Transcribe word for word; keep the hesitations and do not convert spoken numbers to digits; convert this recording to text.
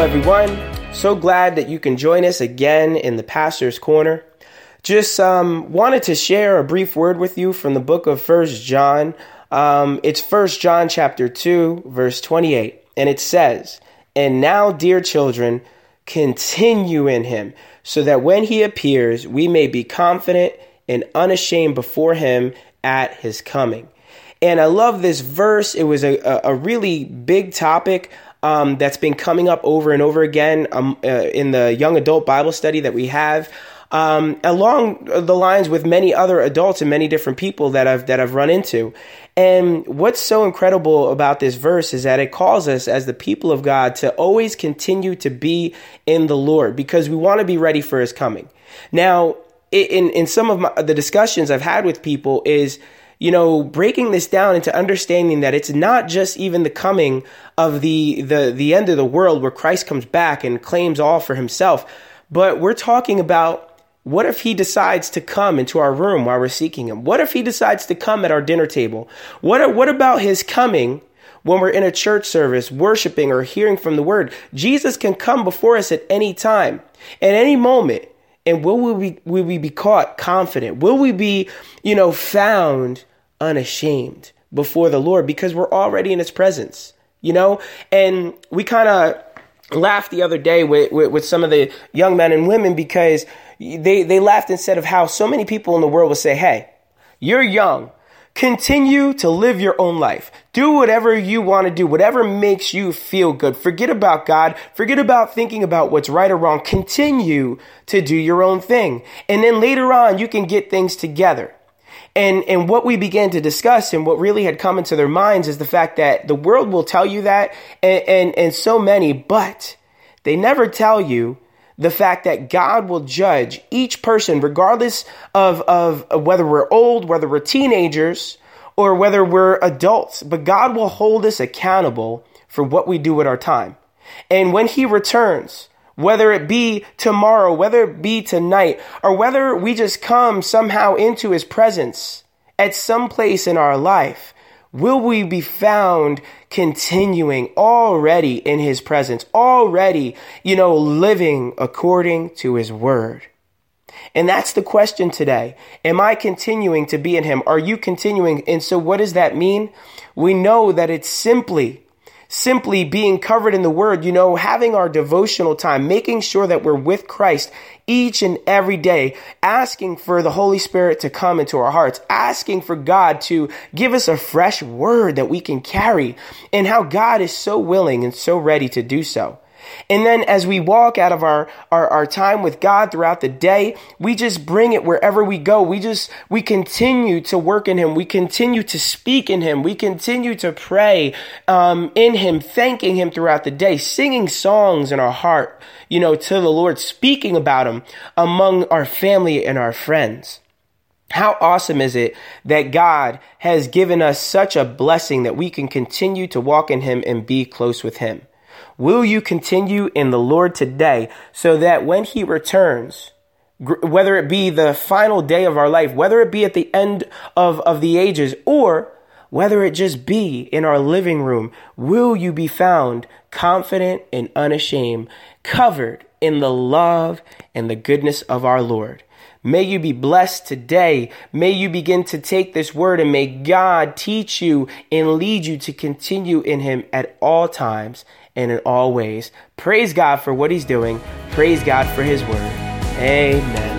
everyone. So glad that you can join us again in the Pastor's Corner. Just um, wanted to share a brief word with you from the book of First John. Um, it's First John chapter two, verse twenty-eight, and it says, "And now, dear children, continue in him, so that when he appears, we may be confident and unashamed before him at his coming." And I love this verse. It was a, a, a really big topic um, that's been coming up over and over again um, uh, in the young adult Bible study that we have, um, along the lines with many other adults and many different people that I've that I've run into. And what's so incredible about this verse is that it calls us as the people of God to always continue to be in the Lord, because we want to be ready for his coming. Now, in in some of my, the discussions I've had with people is, you know, breaking this down into understanding that it's not just even the coming of the, the, the end of the world where Christ comes back and claims all for himself, but we're talking about, what if he decides to come into our room while we're seeking him? What if he decides to come at our dinner table? What, what about his coming when we're in a church service, worshiping or hearing from the word? Jesus can come before us at any time, at any moment. And will we be, will we be caught confident? Will we be, you know, found unashamed before the Lord, because we're already in his presence, you know? And we kind of laughed the other day with, with, with some of the young men and women, because they, they laughed and said of how so many people in the world will say, "Hey, you're young. Continue to live your own life. Do whatever you want to do, whatever makes you feel good. Forget about God. Forget about thinking about what's right or wrong. Continue to do your own thing. And then later on, you can get things together." And and what we began to discuss and what really had come into their minds is the fact that the world will tell you that, and, and, and so many, but they never tell you the fact that God will judge each person, regardless of, of, of whether we're old, whether we're teenagers, or whether we're adults. But God will hold us accountable for what we do with our time. And when he returns, whether it be tomorrow, whether it be tonight, or whether we just come somehow into his presence at some place in our life, will we be found continuing already in his presence, already, you know, living according to his word? And that's the question today. Am I continuing to be in him? Are you continuing? And so what does that mean? We know that it's simply Simply being covered in the word, you know, having our devotional time, making sure that we're with Christ each and every day, asking for the Holy Spirit to come into our hearts, asking for God to give us a fresh word that we can carry, and how God is so willing and so ready to do so. And then as we walk out of our, our, our time with God throughout the day, we just bring it wherever we go. We just, we continue to work in him. We continue to speak in him. We continue to pray um, in him, thanking him throughout the day, singing songs in our heart, you know, to the Lord, speaking about him among our family and our friends. How awesome is it that God has given us such a blessing that we can continue to walk in him and be close with him? Will you continue in the Lord today, so that when he returns, whether it be the final day of our life, whether it be at the end of, of the ages, or whether it just be in our living room, will you be found confident and unashamed, covered in the love and the goodness of our Lord? May you be blessed today. May you begin to take this word, and may God teach you and lead you to continue in him at all times and in all ways. Praise God for what he's doing. Praise God for his word. Amen.